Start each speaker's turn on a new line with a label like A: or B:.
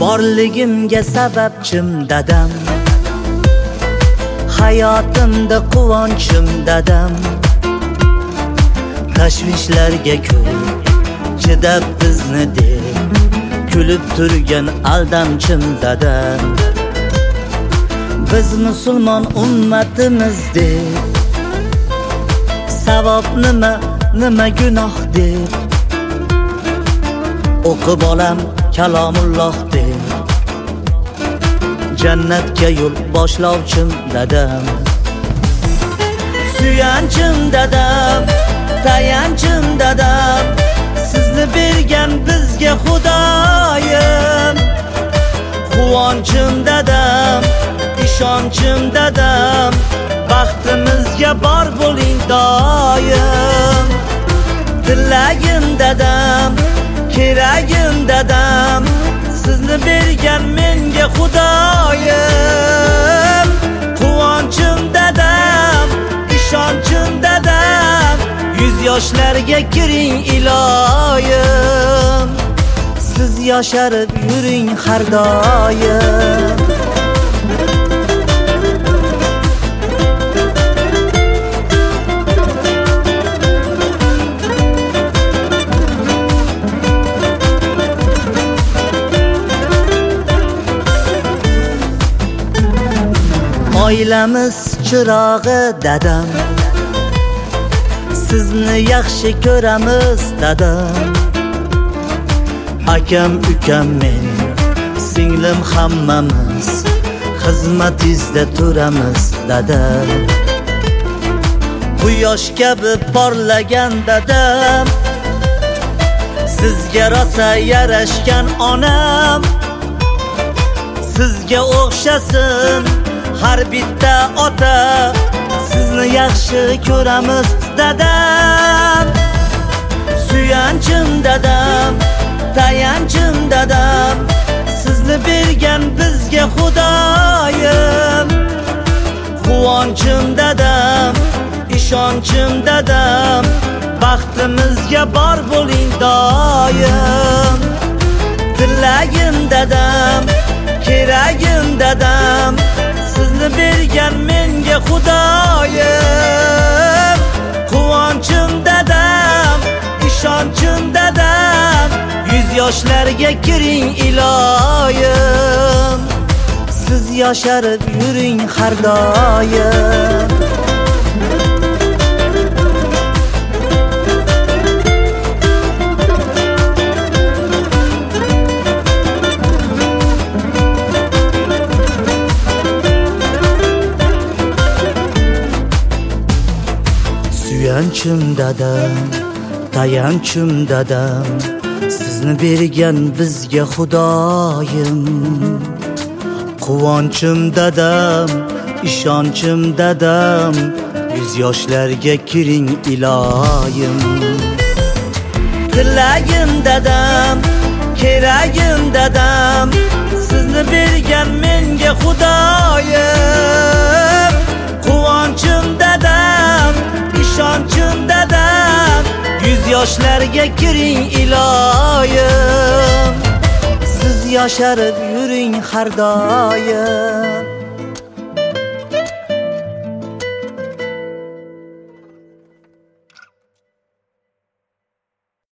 A: Borligimga sababchim dadam, hayotimda quvonchim dadam. Tashvishlarga ko'p chidab bizni deb kulib turgan aldamchim dadam. Biz musulmon ummatimiz deb savob nima gunoh deb o'qib olam kalomulloh deb jannatga yo'l boshlovchim dadam. Suyanchim dadam, tayanchim dadam, sizni bergan bizga Xudoyim. Quvonchim dadam, ishonchim dadam, baxtimizga bor bo'ling doim. Tilagim dadam, keragim dadam, sizni bergan menga Xudoyim. Quvonchim dadam, ishonchim dadam, yuz yoshlarga kiring iloyim. Siz yosharib yuring har doim. Oilamiz chirog'i dadam, sizni yaxshi ko'ramiz dadam. Akam, ukam, men, singlim hammamiz xizmatingizda turamiz dadam. Quyosh kabi porlagan dadam, sizga rosa yarashgan onam. Sizga o'xshasin har bitta ota, sizni yaxshi ko'ramiz dadam. Suyanchim dadam, tayanchim dadam, sizni bergan bizga Xudoyim. Quvonchim dadam, ishonchim dadam, baxtimizga bor bo'ling doim. Tilagim dadam, keragim dadam, sizni bergan menga Xudoyim. Quvonchim dadam, ishonchim dadam, yuz yoshlarga kiring iloyim. Siz yosharib yuring har doim. Suyanchim dadam, tayanchim dadam, sizni bergan bizga Xudoyim. Quvonchim dadam, ishonchim dadam, yuz yoshlarga kiring iloyim. Tilagim dadam, keragim dadam, sizni bergan menga Xudoyim. Quvonchim dadam, ishonchim dadam, yuz yoshlarga kiring iloyim. Siz yosharib yuring har doim.